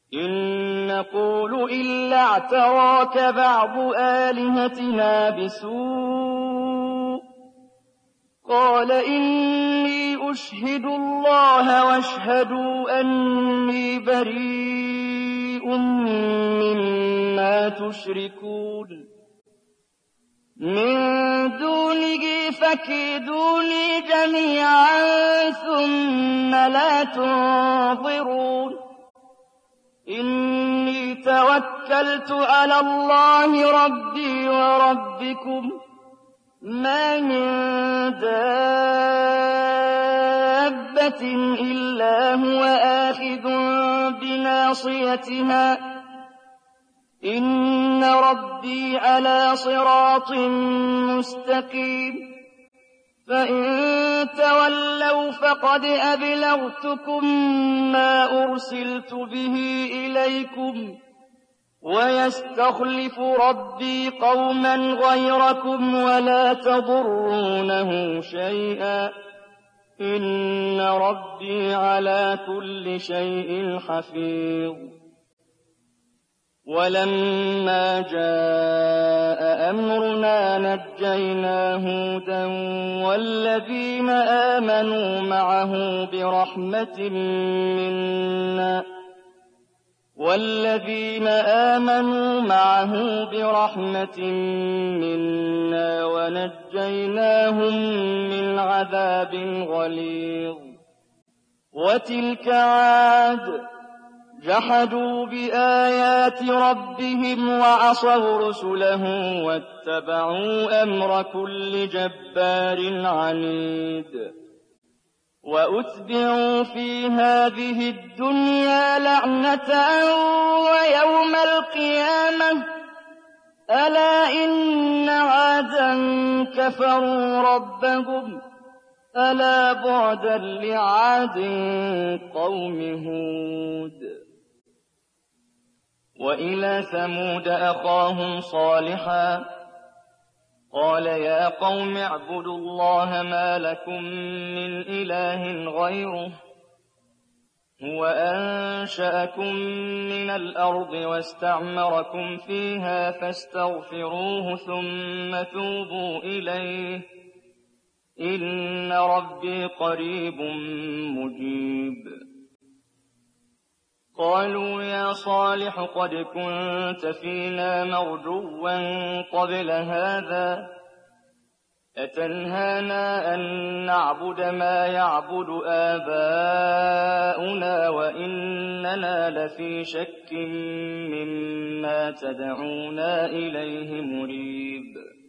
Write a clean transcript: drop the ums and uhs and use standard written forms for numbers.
إن نقول إلا اعتراك بعض آلهتنا بسوء قال إني أشهد الله واشهدوا أني بريء مما تشركون من دونه فكيدوني جميعا ثم لا تنظرون إني توكلت على الله ربي وربكم ما من دابة إلا هو آخذ بناصيتها إن ربي على صراط مستقيم فإن تولوا فقد أبلغتكم ما أرسلت به إليكم ويستخلف ربي قوما غيركم ولا تضرونه شيئا إن ربي على كل شيء حفيظ ولما جاء أمرنا نجينا هودا والذين آمنوا معه برحمة منا ونجيناهم من عذاب غليظ وتلك عاد جحدوا بآيات ربهم وعصوا رسله واتبعوا أمر كل جبار عنيد وأتبعوا في هذه الدنيا لعنة ويوم القيامة ألا إن عادا كفروا ربهم ألا بعدا لعاد قوم هود وإلى ثمود أخاهم صالحا قال يا قوم اعبدوا الله ما لكم من إله غيره هو أنشأكم من الأرض واستعمركم فيها فاستغفروه ثم توبوا إليه إن ربي قريب مجيب قالوا يا صالح قد كنت فينا مرجوا قبل هذا أتنهانا أن نعبد ما يعبد آباؤنا وإننا لفي شك مما تدعونا إليه مريب